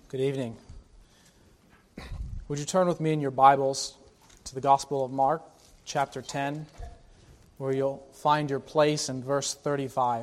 Good evening. Would you turn with me in your Bibles to the Gospel of Mark, chapter 10, where you'll find your place in verse 35.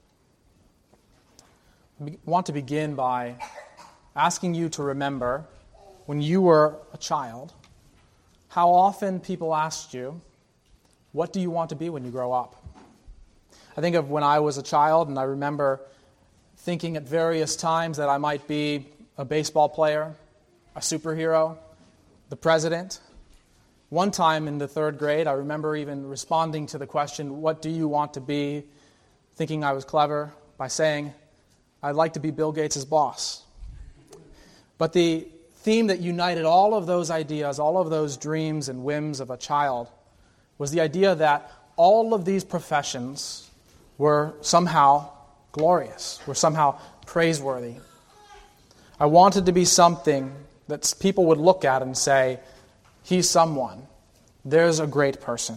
I want to begin by asking you to remember when you were a child, how often people asked you, what do you want to be when you grow up? I think of when I was a child, and I remember thinking at various times that I might be a baseball player, a superhero, the president. One time in the third grade, I remember even responding to the question, what do you want to be, thinking I was clever, by saying, I'd like to be Bill Gates' boss. But the theme that united all of those ideas, all of those dreams and whims of a child, was the idea that all of these professions were somehow glorious, were somehow praiseworthy. I wanted to be something that people would look at and say, he's someone. There's a great person.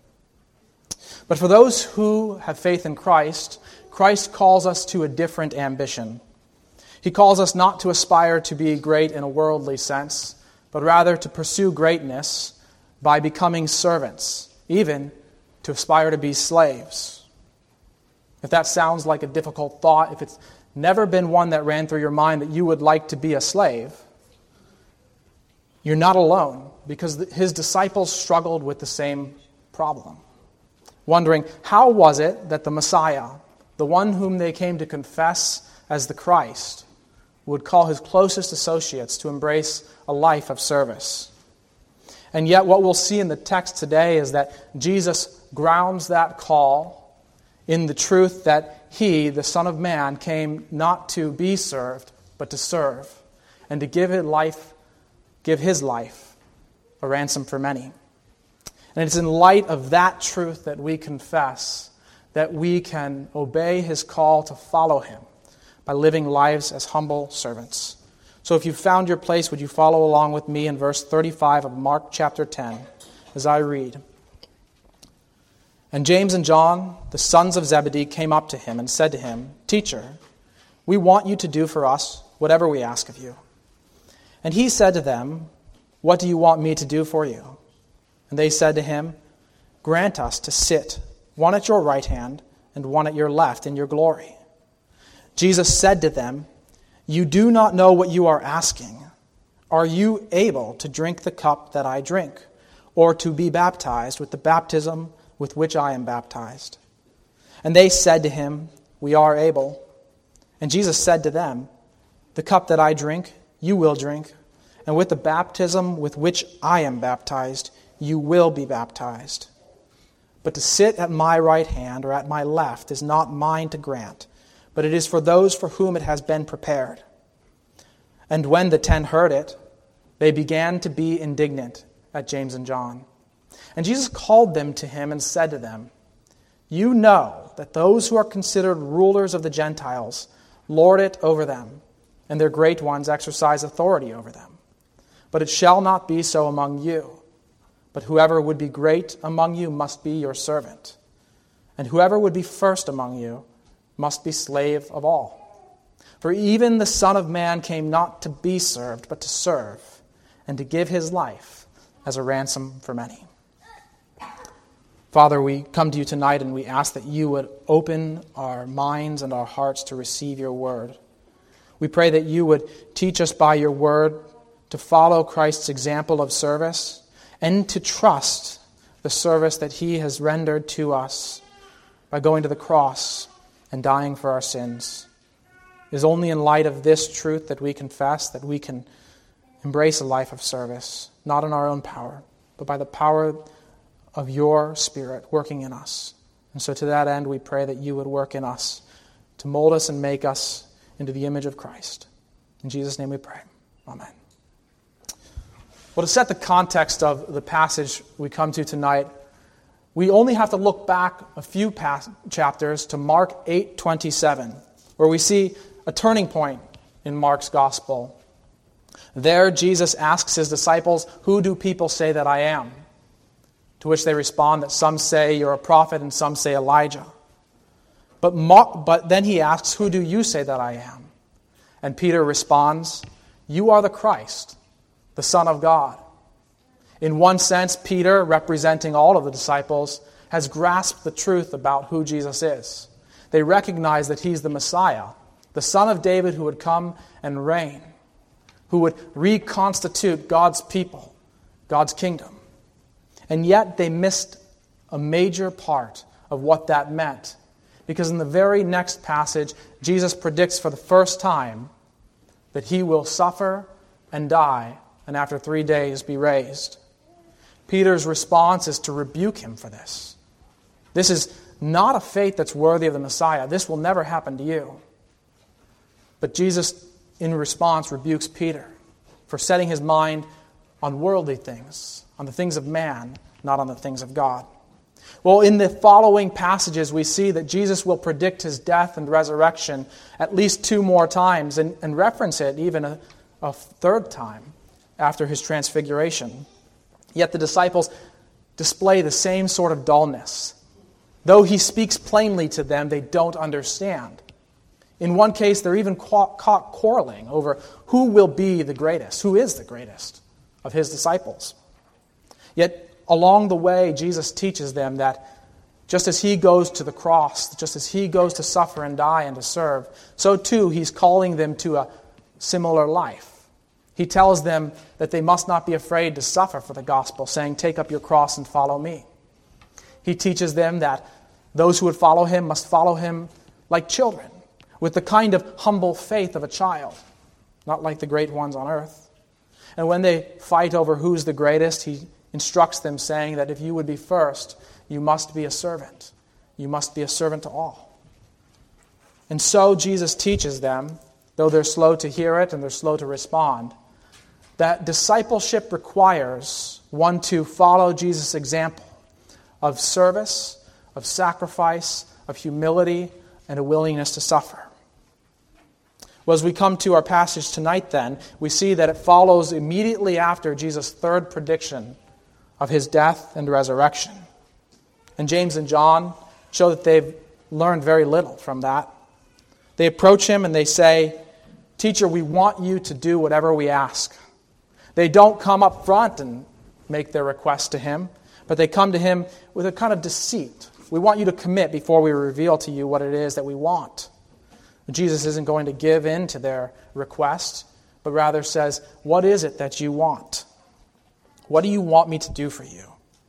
But for those who have faith in Christ, Christ calls us to a different ambition. He calls us not to aspire to be great in a worldly sense, but rather to pursue greatness by becoming servants, even to aspire to be slaves. If that sounds like a difficult thought, if it's never been one that ran through your mind that you would like to be a slave, you're not alone, because his disciples struggled with the same problem. Wondering, how was it that the Messiah, the one whom they came to confess as the Christ, would call his closest associates to embrace a life of service? And yet what we'll see in the text today is that Jesus grounds that call in the truth that he, the Son of Man, came not to be served, but to serve, and to give his life a ransom for many. And it's in light of that truth that we confess that we can obey his call to follow him by living lives as humble servants. So if you found your place, would you follow along with me in verse 35 of Mark chapter 10 as I read? And James and John, the sons of Zebedee, came up to him and said to him, Teacher, we want you to do for us whatever we ask of you. And he said to them, What do you want me to do for you? And they said to him, Grant us to sit, one at your right hand and one at your left in your glory. Jesus said to them, You do not know what you are asking. Are you able to drink the cup that I drink, or to be baptized with the baptism with which I am baptized? And they said to him, We are able. And Jesus said to them, The cup that I drink, you will drink, and with the baptism with which I am baptized, you will be baptized. But to sit at my right hand or at my left is not mine to grant, but it is for those for whom it has been prepared. And when the 10 heard it, they began to be indignant at James and John. And Jesus called them to him and said to them, You know that those who are considered rulers of the Gentiles lord it over them, and their great ones exercise authority over them. But it shall not be so among you. But whoever would be great among you must be your servant, and whoever would be first among you must be slave of all. For even the Son of Man came not to be served, but to serve, and to give his life as a ransom for many. Father, we come to you tonight and we ask that you would open our minds and our hearts to receive your word. We pray that you would teach us by your word to follow Christ's example of service and to trust the service that he has rendered to us by going to the cross and dying for our sins. It is only in light of this truth that we confess that we can embrace a life of service, not in our own power, but by the power of your Spirit working in us. And so to that end, we pray that you would work in us to mold us and make us into the image of Christ. In Jesus' name we pray. Amen. Well, to set the context of the passage we come to tonight, we only have to look back a few chapters to Mark 8:27, where we see a turning point in Mark's gospel. There, Jesus asks his disciples, Who do people say that I am? To which they respond that some say you're a prophet and some say Elijah. But then he asks, Who do you say that I am? And Peter responds, "You are the Christ, the Son of God." In one sense, Peter, representing all of the disciples, has grasped the truth about who Jesus is. They recognize that he's the Messiah, the Son of David who would come and reign, who would reconstitute God's people, God's kingdom. And yet they missed a major part of what that meant. Because in the very next passage, Jesus predicts for the first time that he will suffer and die, and after 3 days be raised. Peter's response is to rebuke him for this. This is not a fate that's worthy of the Messiah. This will never happen to you. But Jesus, in response, rebukes Peter for setting his mind on worldly things, on the things of man, not on the things of God. Well, in the following passages, we see that Jesus will predict his death and resurrection at least 2 more times and reference it even a third time after his transfiguration. Yet the disciples display the same sort of dullness. Though he speaks plainly to them, they don't understand. In one case, they're even caught quarreling over who will be the greatest, who is the greatest of his disciples. Yet along the way, Jesus teaches them that just as he goes to the cross, just as he goes to suffer and die and to serve, so too he's calling them to a similar life. He tells them that they must not be afraid to suffer for the gospel, saying, "Take up your cross and follow me." He teaches them that those who would follow him must follow him like children, with the kind of humble faith of a child, not like the great ones on earth. And when they fight over who's the greatest, he instructs them, saying that if you would be first, you must be a servant. You must be a servant to all. And so Jesus teaches them, though they're slow to hear it and they're slow to respond, that discipleship requires one to follow Jesus' example of service, of sacrifice, of humility, and a willingness to suffer. Well, as we come to our passage tonight then, we see that it follows immediately after Jesus' third prediction of his death and resurrection. And James and John show that they've learned very little from that. They approach him and they say, "Teacher, we want you to do whatever we ask." They don't come up front and make their request to him, but they come to him with a kind of deceit. "We want you to commit before we reveal to you what it is that we want." Jesus isn't going to give in to their request, but rather says, "What is it that you want? What do you want me to do for you?"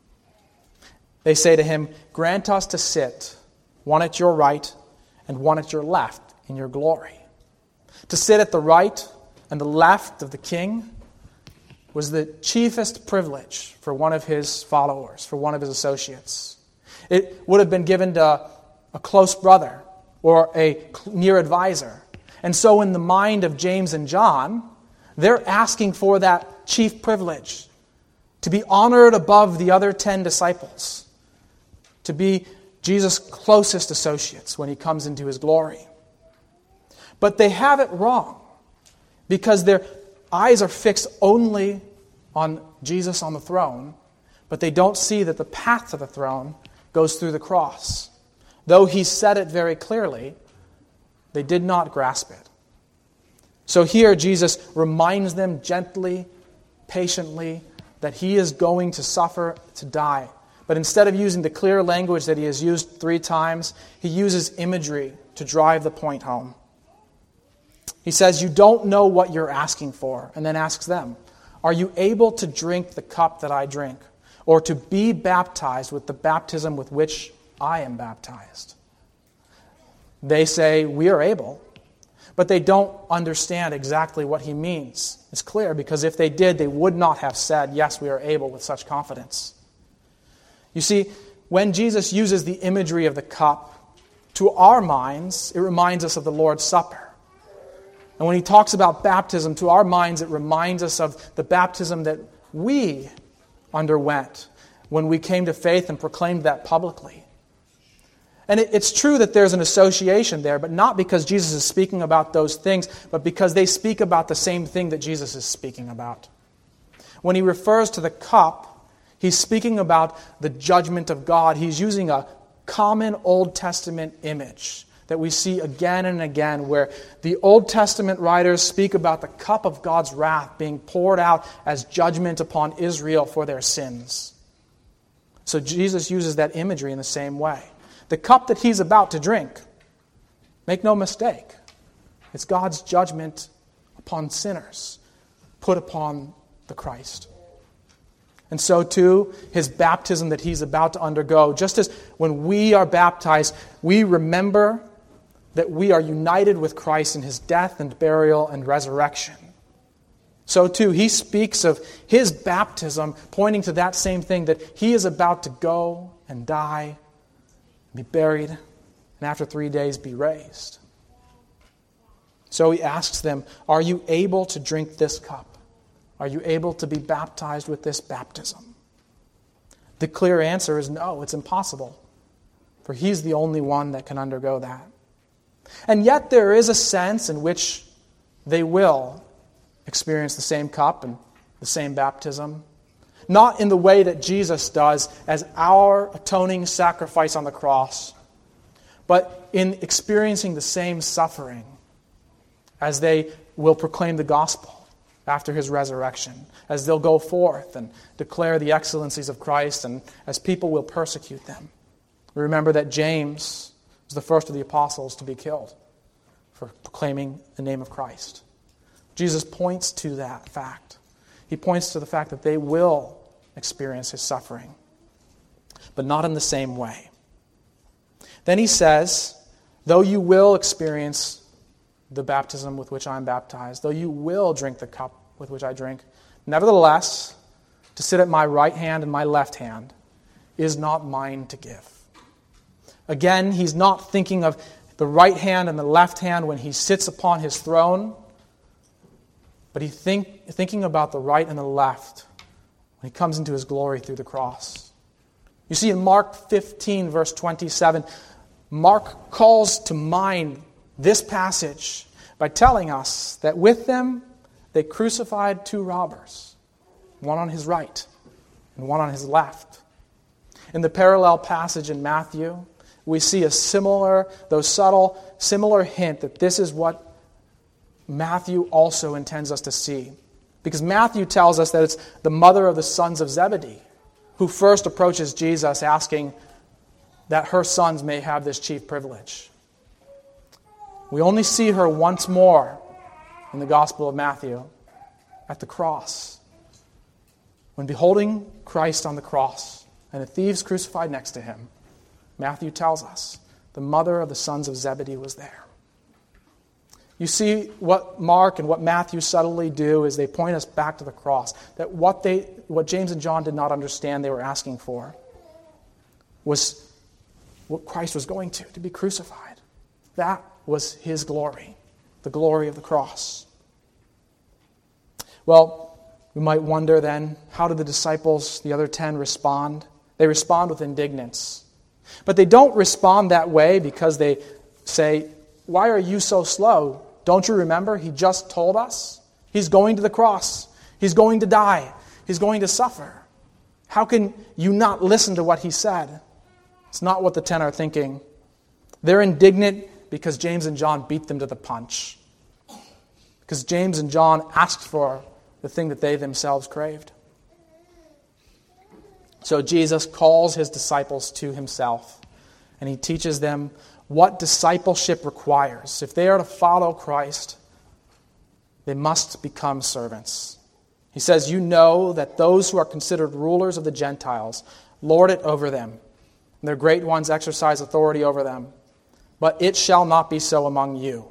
They say to him, "Grant us to sit, one at your right and one at your left in your glory." To sit at the right and the left of the king was the chiefest privilege for one of his followers, for one of his associates. It would have been given to a close brother or a near advisor. And so in the mind of James and John, they're asking for that chief privilege, to be honored above the other 10 disciples, to be Jesus' closest associates when he comes into his glory. But they have it wrong, because their eyes are fixed only on Jesus on the throne, but they don't see that the path to the throne goes through the cross. Though he said it very clearly, they did not grasp it. So here Jesus reminds them gently, patiently, that he is going to suffer, to die. But instead of using the clear language that he has used 3 times, he uses imagery to drive the point home. He says, "You don't know what you're asking for," and then asks them, "Are you able to drink the cup that I drink, or to be baptized with the baptism with which I am baptized?" They say, "We are able," but they don't understand exactly what he means. It's clear, because if they did, they would not have said, "Yes, we are able," with such confidence. You see, when Jesus uses the imagery of the cup, to our minds, it reminds us of the Lord's Supper. And when he talks about baptism, to our minds, it reminds us of the baptism that we underwent when we came to faith and proclaimed that publicly. And it's true that there's an association there, but not because Jesus is speaking about those things, but because they speak about the same thing that Jesus is speaking about. When he refers to the cup, he's speaking about the judgment of God. He's using a common Old Testament image that we see again and again, where the Old Testament writers speak about the cup of God's wrath being poured out as judgment upon Israel for their sins. So Jesus uses that imagery in the same way. The cup that he's about to drink, make no mistake, it's God's judgment upon sinners put upon the Christ. And so too, his baptism that he's about to undergo, just as when we are baptized, we remember that we are united with Christ in his death and burial and resurrection. So too, he speaks of his baptism, pointing to that same thing, that he is about to go and die, be buried, and after 3 days be raised. So he asks them, are you able to drink this cup? Are you able to be baptized with this baptism? The clear answer is no, it's impossible. For he's the only one that can undergo that. And yet there is a sense in which they will experience the same cup and the same baptism. Not in the way that Jesus does as our atoning sacrifice on the cross, but in experiencing the same suffering as they will proclaim the gospel after his resurrection, as they'll go forth and declare the excellencies of Christ, and as people will persecute them. Remember that James was the first of the apostles to be killed for proclaiming the name of Christ. Jesus points to that fact. He points to the fact that they will experience his suffering, but not in the same way. Then he says, though you will experience the baptism with which I am baptized, though you will drink the cup with which I drink, nevertheless, to sit at my right hand and my left hand is not mine to give. Again, he's not thinking of the right hand and the left hand when he sits upon his throne, but he's thinking about the right and the left when he comes into his glory through the cross. You see, in Mark 15, verse 27, Mark calls to mind this passage by telling us that with them they crucified two robbers, one on his right and one on his left. In the parallel passage in Matthew, we see a similar, though subtle, similar hint that this is what Matthew also intends us to see. Because Matthew tells us that it's the mother of the sons of Zebedee who first approaches Jesus asking that her sons may have this chief privilege. We only see her once more in the Gospel of Matthew at the cross. When beholding Christ on the cross and the thieves crucified next to him, Matthew tells us the mother of the sons of Zebedee was there. You see what Mark and what Matthew subtly do is they point us back to the cross. That what James and John did not understand they were asking for was what Christ was going to be crucified. That was his glory, the glory of the cross. Well, we might wonder then, how did the disciples, the other 10, respond? They respond with indignance. But they don't respond that way because they say, why are you so slow? Don't you remember? He just told us. He's going to the cross. He's going to die. He's going to suffer. How can you not listen to what he said? It's not what the 10 are thinking. They're indignant because James and John beat them to the punch. Because James and John asked for the thing that they themselves craved. So Jesus calls his disciples to himself, and he teaches them what discipleship requires. If they are to follow Christ, they must become servants. He says, you know that those who are considered rulers of the Gentiles lord it over them, and their great ones exercise authority over them. But it shall not be so among you.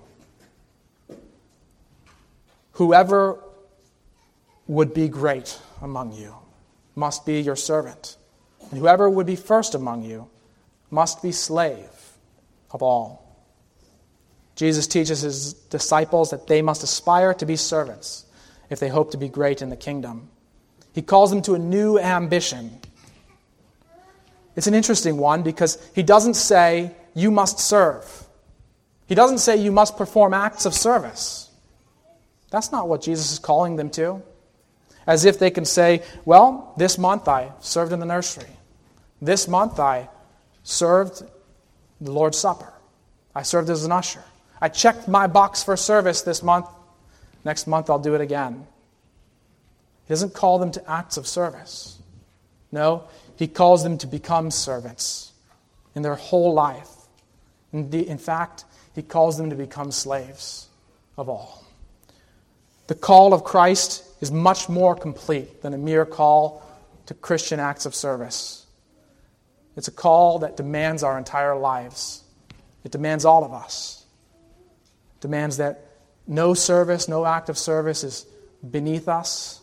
Whoever would be great among you must be your servant, and whoever would be first among you must be slave of all. Jesus teaches his disciples that they must aspire to be servants if they hope to be great in the kingdom. He calls them to a new ambition. It's an interesting one because he doesn't say you must serve. He doesn't say you must perform acts of service. That's not what Jesus is calling them to. As if they can say, well, this month I served in the nursery. This month I served the Lord's Supper. I served as an usher. I checked my box for service this month. Next month I'll do it again. He doesn't call them to acts of service. No, he calls them to become servants in their whole life. In fact, he calls them to become slaves of all. The call of Christ is much more complete than a mere call to Christian acts of service. It's a call that demands our entire lives. It demands all of us. It demands that no service, no act of service is beneath us.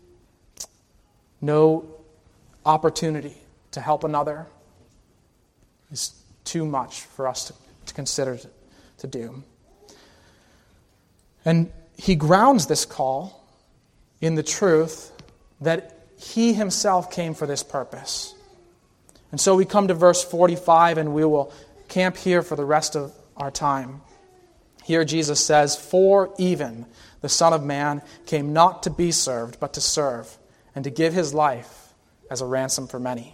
No opportunity to help another is too much for us to consider to do. And he grounds this call in the truth that he himself came for this purpose. And so we come to verse 45, and we will camp here for the rest of our time. Here Jesus says, "For even the Son of Man came not to be served, but to serve, and to give his life as a ransom for many."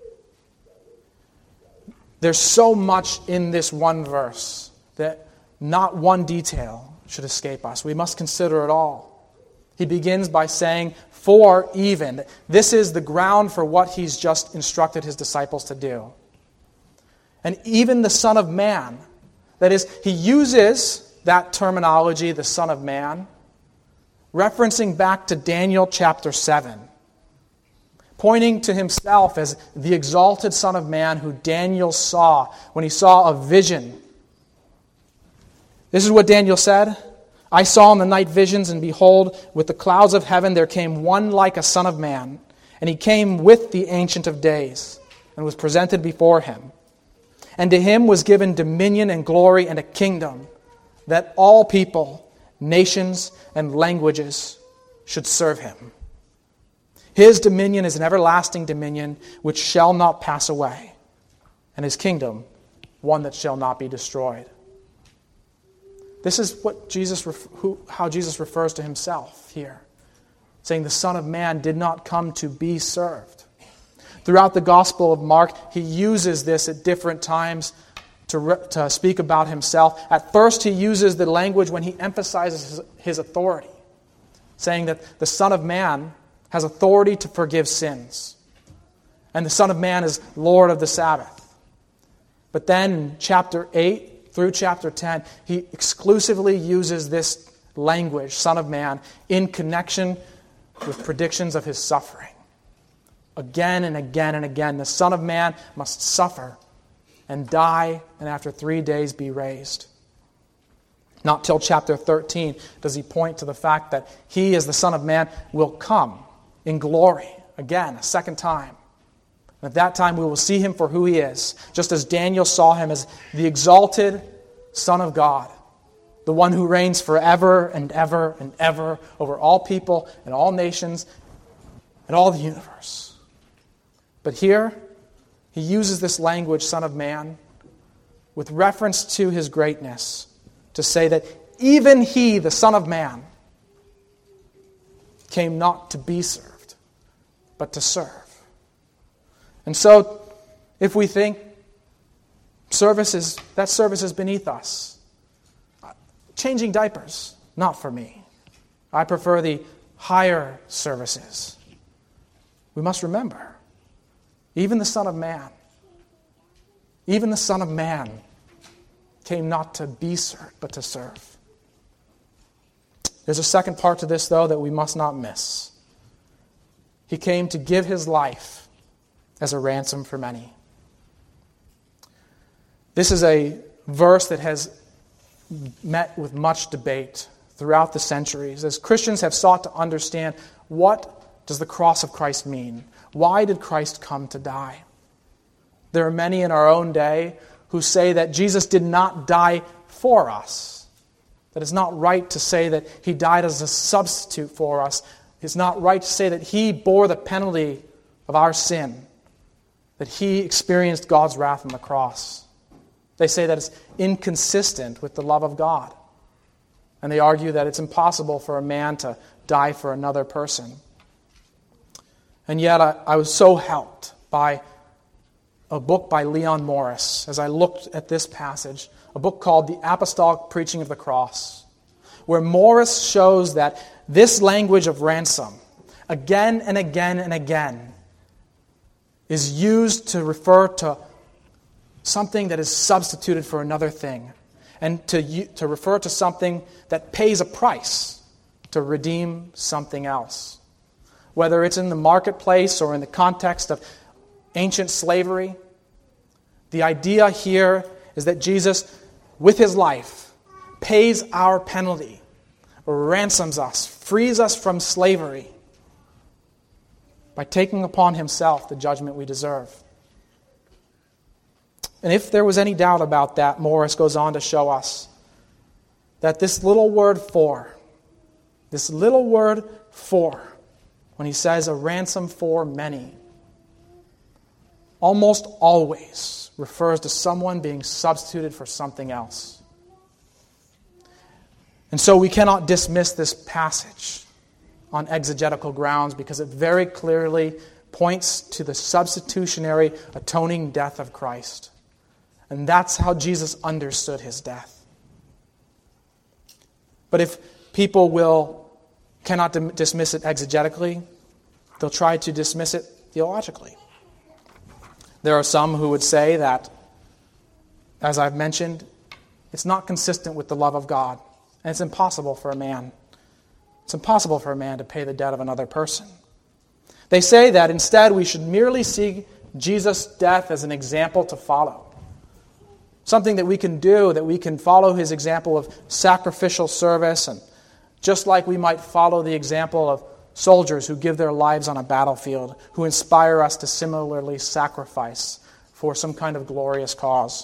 There's so much in this one verse that not one detail should escape us. We must consider it all. He begins by saying, "For even." This is the ground for what he's just instructed his disciples to do. And even the Son of Man, that is, he uses that terminology, the Son of Man, referencing back to Daniel chapter 7, pointing to himself as the exalted Son of Man who Daniel saw when he saw a vision. This is what Daniel said. "I saw in the night visions, and behold, with the clouds of heaven there came one like a Son of Man, and he came with the Ancient of Days, and was presented before him. And to him was given dominion and glory and a kingdom, that all people, nations, and languages should serve him. His dominion is an everlasting dominion which shall not pass away, and his kingdom one that shall not be destroyed." This is what how Jesus refers to himself here, saying the Son of Man did not come to be served. Throughout the Gospel of Mark, he uses this at different times to speak about himself. At first, he uses the language when he emphasizes his authority, saying that the Son of Man has authority to forgive sins, and the Son of Man is Lord of the Sabbath. But then in chapter 8 through chapter 10, he exclusively uses this language, Son of Man, in connection with predictions of his suffering. Again and again and again, the Son of Man must suffer and die, and after 3 days be raised. Not till chapter 13 does he point to the fact that he, as the Son of Man, will come in glory again, a second time. And at that time we will see him for who he is, just as Daniel saw him as the exalted Son of God, the one who reigns forever and ever and ever over all people and all nations and all the universe. But here, he uses this language, Son of Man, with reference to his greatness, to say that even he, the Son of Man, came not to be served, but to serve. And so, if we think that service is beneath us, changing diapers, not for me. I prefer the higher services. We must remember, even the Son of Man came not to be served, but to serve. There's a second part to this, though, that we must not miss. He came to give his life as a ransom for many. This is a verse that has met with much debate throughout the centuries, as Christians have sought to understand, what does the cross of Christ mean? Why did Christ come to die? There are many in our own day who say that Jesus did not die for us, that it's not right to say that he died as a substitute for us. It's not right to say that he bore the penalty of our sin, that he experienced God's wrath on the cross. They say that it's inconsistent with the love of God. And they argue that it's impossible for a man to die for another person. And yet I was so helped by a book by Leon Morris. As I looked at this passage, a book called The Apostolic Preaching of the Cross, where Morris shows that this language of ransom, again and again and again, is used to refer to something that is substituted for another thing, and to refer to something that pays a price to redeem something else. Whether it's in the marketplace or in the context of ancient slavery, the idea here is that Jesus, with his life, pays our penalty, ransoms us, frees us from slavery by taking upon himself the judgment we deserve. And if there was any doubt about that, Morris goes on to show us that this little word for, when he says a ransom for many, almost always refers to someone being substituted for something else. And so we cannot dismiss this passage on exegetical grounds because it very clearly points to the substitutionary atoning death of Christ. And that's how Jesus understood his death. But if people cannot dismiss it exegetically, they'll try to dismiss it theologically. There are some who would say that, as I've mentioned, it's not consistent with the love of God, and it's impossible for a man. It's impossible for a man to pay the debt of another person. They say that instead we should merely see Jesus' death as an example to follow. Something that we can do, that we can follow his example of sacrificial service, and just like we might follow the example of soldiers who give their lives on a battlefield, who inspire us to similarly sacrifice for some kind of glorious cause.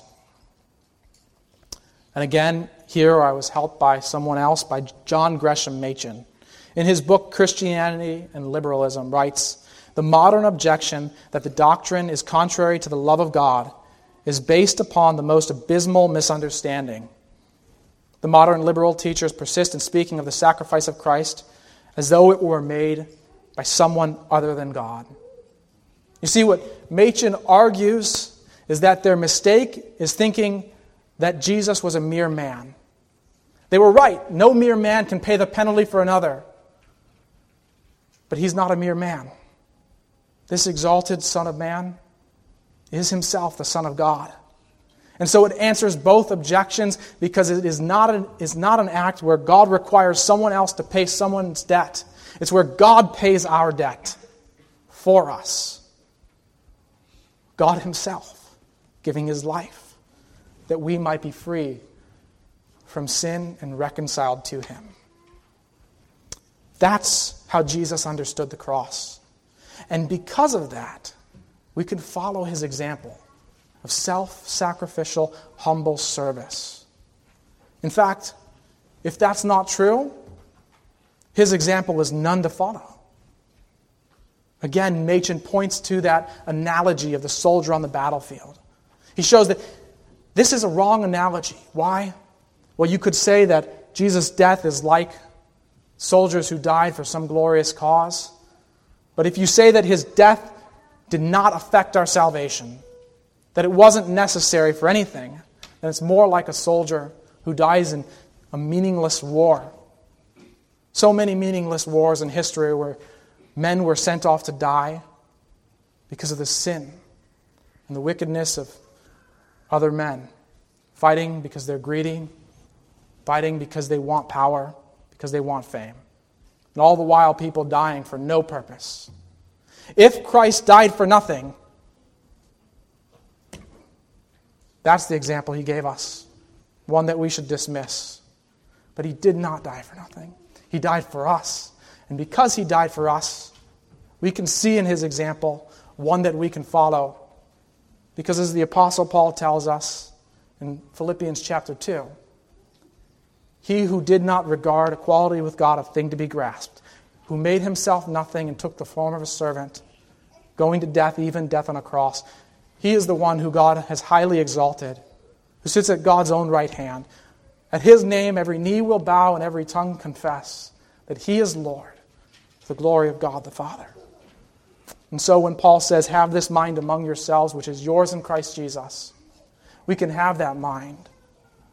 And again, here I was helped by someone else, by John Gresham Machen. In his book, Christianity and Liberalism, writes, "The modern objection that the doctrine is contrary to the love of God is based upon the most abysmal misunderstanding. The modern liberal teachers persist in speaking of the sacrifice of Christ as though it were made by someone other than God." You see, what Machen argues is that their mistake is thinking that Jesus was a mere man. They were right. No mere man can pay the penalty for another. But he's not a mere man. This exalted Son of Man is himself the Son of God. And so it answers both objections because it is not an act where God requires someone else to pay someone's debt. It's where God pays our debt for us. God himself giving his life that we might be free from sin and reconciled to him. That's how Jesus understood the cross. And because of that, we can follow his example of self-sacrificial, humble service. In fact, if that's not true, his example is none to follow. Again, Machen points to that analogy of the soldier on the battlefield. He shows that this is a wrong analogy. Why? Well, you could say that Jesus' death is like soldiers who died for some glorious cause. But if you say that his death did not affect our salvation, that it wasn't necessary for anything, then it's more like a soldier who dies in a meaningless war. So many meaningless wars in history where men were sent off to die because of the sin and the wickedness of other men, fighting because they're greedy, fighting because they want power, because they want fame. And all the while people dying for no purpose. If Christ died for nothing, that's the example he gave us, one that we should dismiss. But he did not die for nothing. He died for us. And because he died for us, we can see in his example one that we can follow. Because as the Apostle Paul tells us in Philippians chapter 2, he who did not regard equality with God a thing to be grasped, who made himself nothing and took the form of a servant, going to death, even death on a cross, he is the one who God has highly exalted, who sits at God's own right hand. At his name every knee will bow and every tongue confess that he is Lord, to the glory of God the Father. And so when Paul says, have this mind among yourselves, which is yours in Christ Jesus, we can have that mind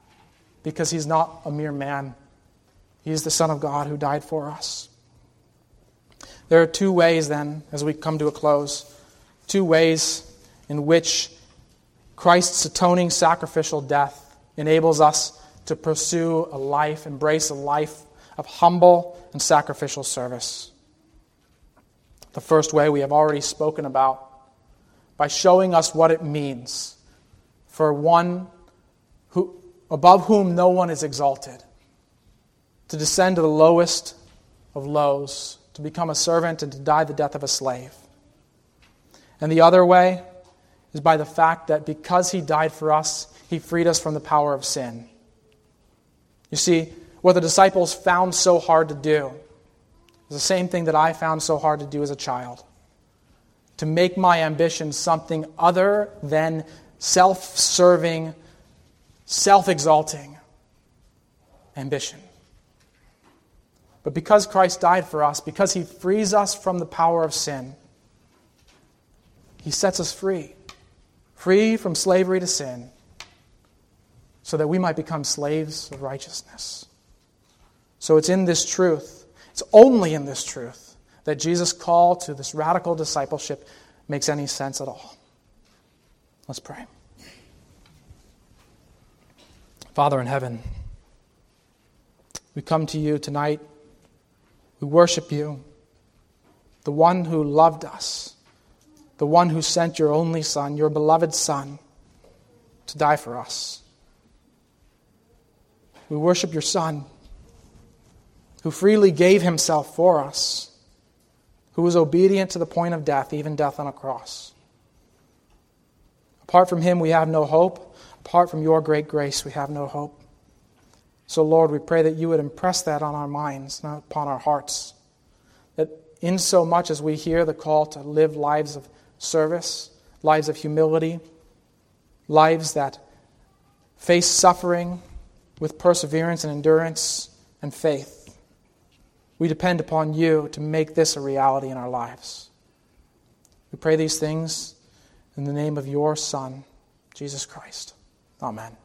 because he's not a mere man. He is the Son of God who died for us. There are two ways then, as we come to a close, two ways in which Christ's atoning sacrificial death enables us to pursue a life, embrace a life of humble and sacrificial service. The first way we have already spoken about, by showing us what it means for one who, above whom no one is exalted, to descend to the lowest of lows, to become a servant and to die the death of a slave. And the other way is by the fact that because he died for us, he freed us from the power of sin. You see, what the disciples found so hard to do is the same thing that I found so hard to do as a child. To make my ambition something other than self-serving, self-exalting ambition. But because Christ died for us, because he frees us from the power of sin, he sets us free. Free from slavery to sin, so that we might become slaves of righteousness. So it's in this truth, it's only in this truth, that Jesus' call to this radical discipleship makes any sense at all. Let's pray. Father in heaven, we come to you tonight. We worship you, the one who loved us, the one who sent your only Son, your beloved Son, to die for us. We worship your Son, who freely gave himself for us, who was obedient to the point of death, even death on a cross. Apart from him, we have no hope. Apart from your great grace, we have no hope. So, Lord, we pray that you would impress that on our minds, not upon our hearts. That in so much as we hear the call to live lives of service, lives of humility, lives that face suffering with perseverance and endurance and faith, we depend upon you to make this a reality in our lives. We pray these things in the name of your Son, Jesus Christ. Amen.